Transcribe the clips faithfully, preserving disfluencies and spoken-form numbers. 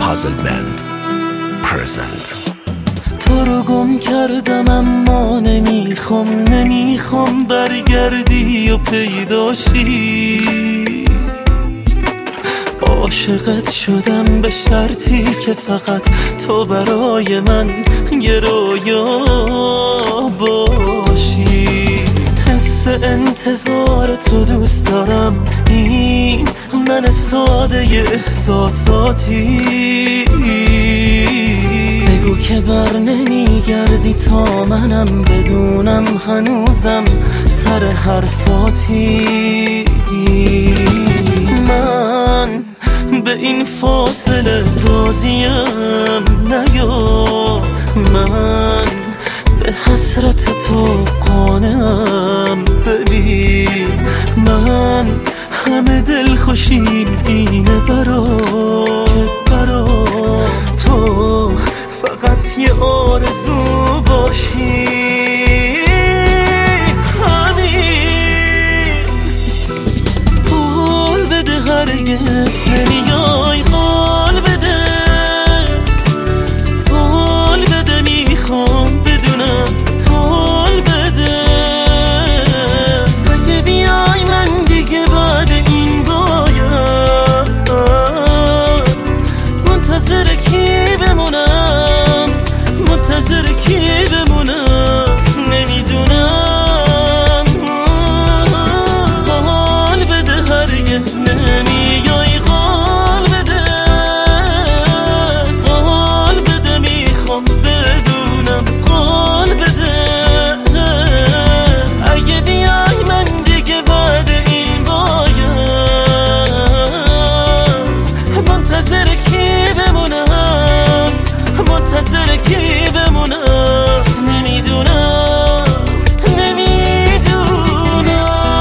Puzzle Band present. تو رو گم کردم اما نمیخوام نمیخوام برگردی و پیداشی. عاشقت شدم به شرطی که فقط تو برای من یه رویا باشی. حس انتظار تو دوست دارم، این من ساده احساساتی. بگو که بر نمیگردی تا منم بدونم هنوزم سر حرفاتی. من به این فاصله راضیم، نیا من به حسرت تو قانعم. ببین من همه دل خوشیم اینه برا که برا تو فقط یه آرزو باشی. همین قول بده هرگز نمیای، قول بده قول بده میخوام بدونم، قول بده اگه بیای من دیگه بعد این باید منتظر کی بمونم، منتظر کی بمونم نمیدونم. قول بده هرگز نمیای، قول بده قول بده میخوام بدونم، قول بده اگه بیای من دیگه بعد این باید منتظر کی بمونم، منتظر کی بمونم نمیدونم نمیدونم.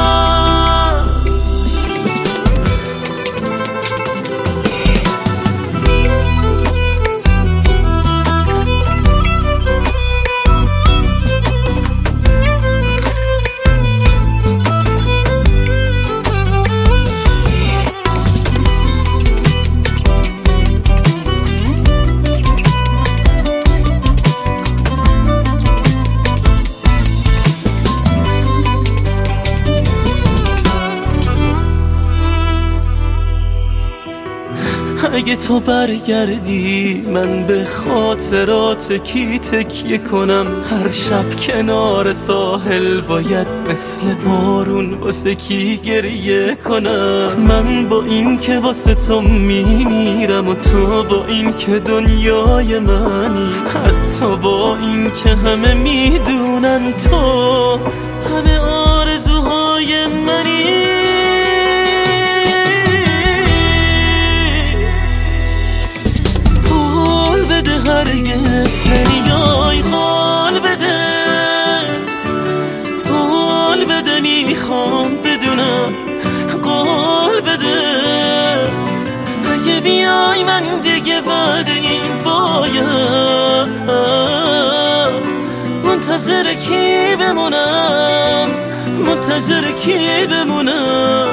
اگه تو برگردی من به خاطرات کی تکیه کنم؟ هر شب کنار ساحل باید مثل بارون واسه کی گریه کنم؟ من با این که واسه تو میمیرم و تو با این که دنیای منی، حتی با این که همه میدونن تو همه آرزوهای منی. هرگز نمیای، قول بده قول بده میخوام بدونم، قول بده اگه بیای من دیگه بعد این باید منتظر کی بمونم، منتظر کی بمونم